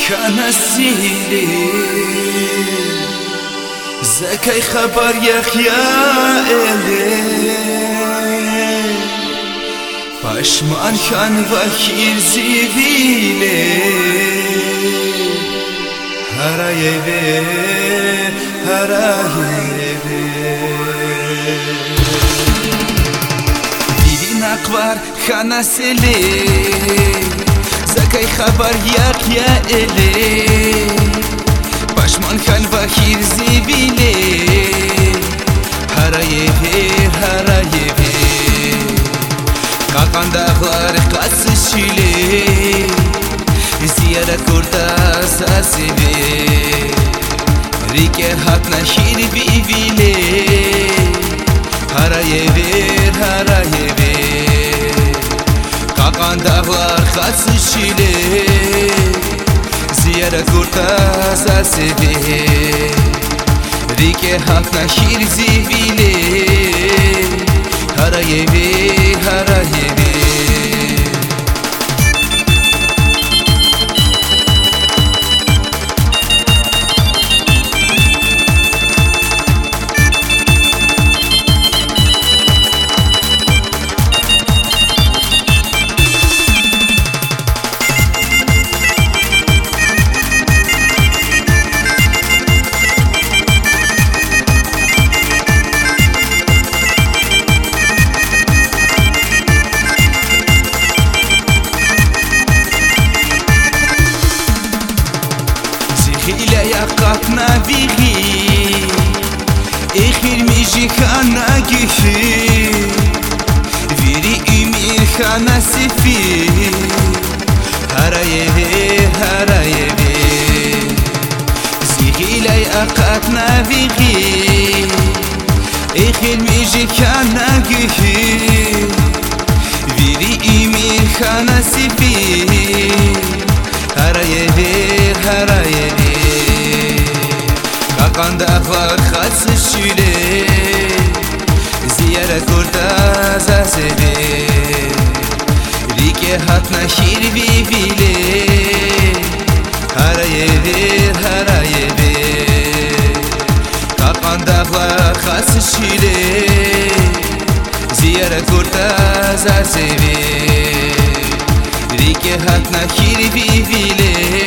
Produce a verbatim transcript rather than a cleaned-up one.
كنسيلي زكي خبر يخيا إلي پشمان خان وخیر زیویله هرای به هرای به دیدی نقوار خانه سلی زکی خبر یک یا الی پشمان خان وخیر زیویله هرای به هرای به Kakandağlar katsız şile Ziyara kurda sasive Rike hatna şir vivile Haraye ver haraye ver Kakandağlar katsız şile Ziyara kurda sasive Rike hatna şir zivile Haraye ver haraye ver إلى يقطنا فيغي إخير ميجي خانا كيفي فيري إمير خانا سفي هرايبي هرايبي زيغي إلى يقطنا فيغي إخير ميجي خانا كيفي فيري إمير خانا سفي هرايبي هرايبي Kakandağlar katsız şile Ziyara kurda zazebe Rike hatna şir vivile Haraye ver haraye ver Kakandağlar katsız şile Ziyara kurda zazebe Rike hatna şir vivile